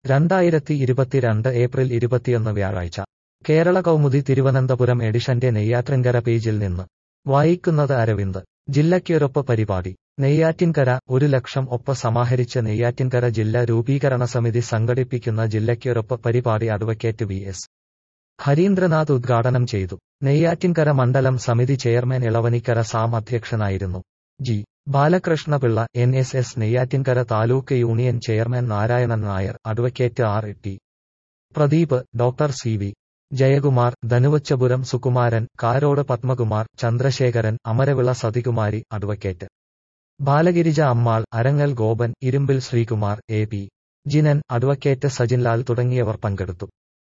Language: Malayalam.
2022 ഏപ്രിൽ 21 വ്യാഴാഴ്ച കേരള കൗമുദി തിരുവനന്തപുരം എഡിഷന്റെ നെയ്യാറ്റിൻകര പേജിൽ നിന്ന് വായിക്കുന്നത് അരവിന്ദ്. ജില്ലയ്ക്കൊരൊപ്പ് പരിപാടി നെയ്യാറ്റിൻകര 1,00,000 ഒപ്പ് സമാഹരിച്ച് നെയ്യാറ്റിൻകര ജില്ലാ രൂപീകരണ സമിതി സംഘടിപ്പിക്കുന്ന ജില്ലയ്ക്കൊരൊപ്പ് പരിപാടി അഡ്വക്കേറ്റ് വി.എസ്. ഹരീന്ദ്രനാഥ് ഉദ്ഘാടനം ചെയ്തു. നെയ്യാറ്റിൻകര മണ്ഡലം സമിതി ചെയർമാൻ ഇളവനിക്കര സാം അധ്യക്ഷനായിരുന്നു. G. Balakrishnapillai, NSS Neyyattinkara taluk union chairman Narayanan Nair, advocate R.T. Pradeep, doctor C.V. Jayakumar, Dhanuvachapuram Sukumaran, Karode Padmakumar, Chandrasekharan, Amaravila Sathikumari, advocate Balagirija Ammal, Arangal Gopan, Irumbil Sreekumar, A.P. Jinan, advocate Sajinlal തുടങ്ങിയവർ പങ്കെടുത്തു.